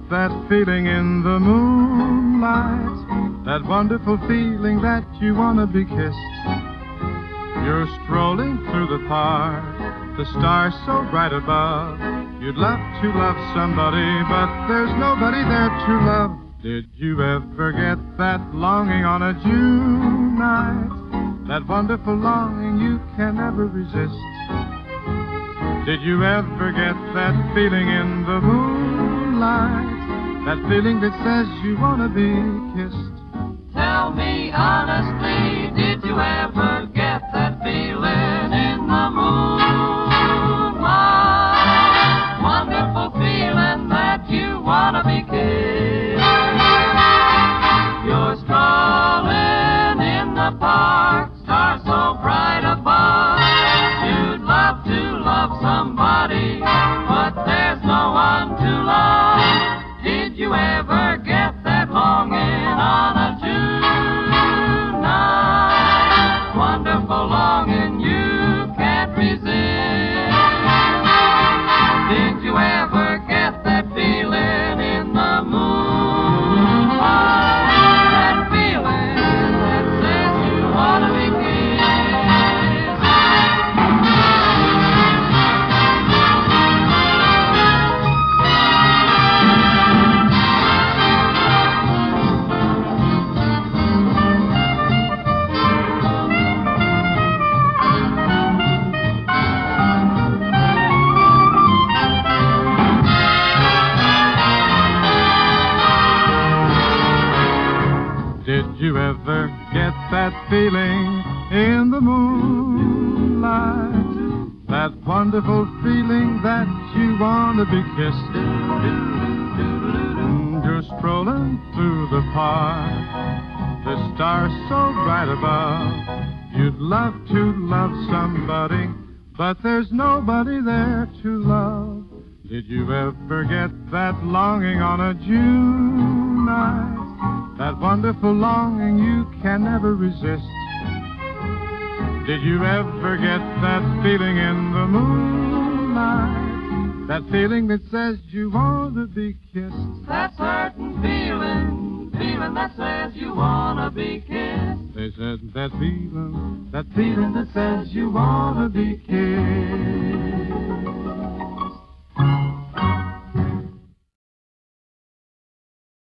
that feeling in the moonlight, that wonderful feeling that you want to be kissed. You're strolling through the park, the stars so bright above. You'd love to love somebody, but there's nobody there to love. Did you ever get that longing on a June night? That wonderful longing you can never resist. Did you ever get that feeling in the moonlight? That feeling that says you want to be kissed. Tell me honestly, did you ever get that feeling in the moonlight? Wonderful feeling that you want to be kissed. You're strolling in the park, stars so bright above. You'd love to love somebody, but there's no one to love. Did you ever get that longing on a June night? Wonderful longing you can't resist. Did you ever get that feeling in the moonlight? That feeling that says you want to be kissed. Did you ever get that feeling in the moonlight? That wonderful feeling that you want to be kissed. You're strolling through the park, the stars so bright above. You'd love to love somebody, but there's nobody there to love. Did you ever get that longing on a June night? That wonderful longing you can never resist. Did you ever get that feeling in the moonlight? That feeling that says you want to be kissed. That certain feeling, feeling that says you want to be kissed. They said that feeling that says you want to be kissed.